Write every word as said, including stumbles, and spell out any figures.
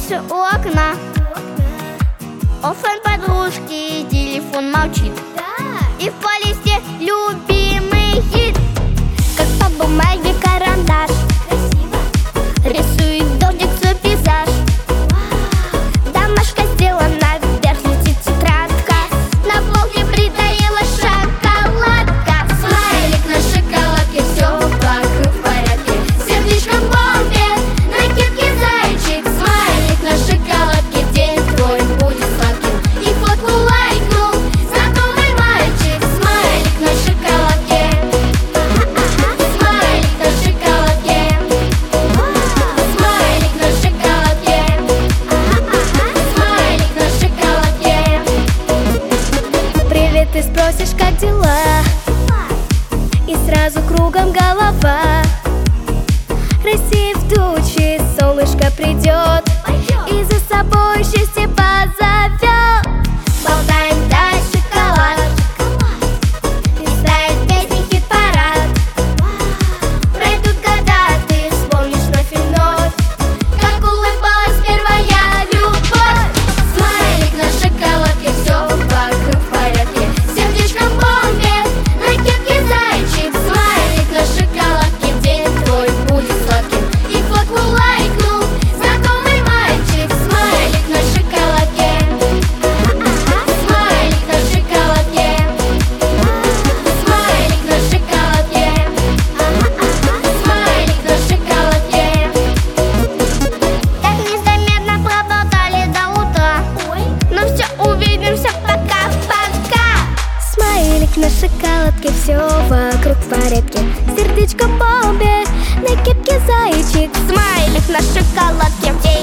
мыши у окна. Оффен подружки, телефон молчит. И в плейлисте любимый хит. Как по бумаге карандаш рисует дождик свой пейзаж. Домашка сделана, вверх летит тетрадка. На полке притаилась шоколадка. Смайлик на шоколадке, все вокруг в порядке. Сердечко в бомбе, на кепке зайчик. Смайлик на шоколадке, день твой будет сладким. И фотку лайкнул знакомый мальчик. Смайлик на шоколадке, смайлик на шоколадке, смайлик на шоколадке, смайлик на шоколадке. Привет, ты спросишь, как дела? И сразу кругом голова. Рассеяв тучи, солнышко придет и за собой счастье позовет. Болтаем до шоколад, листает песни хит-парад. Пройдут года, ты вспомнишь вновь и вновь, как улыбалась первая любовь. Смайлик на шоколадке, все вокруг в порядке. Сердечко в бомбе, на кепке зайчик. Смайлик на шоколадке, день твой будет сладким. И фотку лайкнул знакомый мальчик. Смайлик на шоколадке, смайлик на шоколадке, смайлик на шоколадке, смайлик на шоколадке. Так незаметно проболтали до утра. Но все увидимся, пока-пока. Смайлик на шоколадке, все вокруг в порядке. Сердечко в бомбе, на кепке зайчик. Смайлик на шоколадке,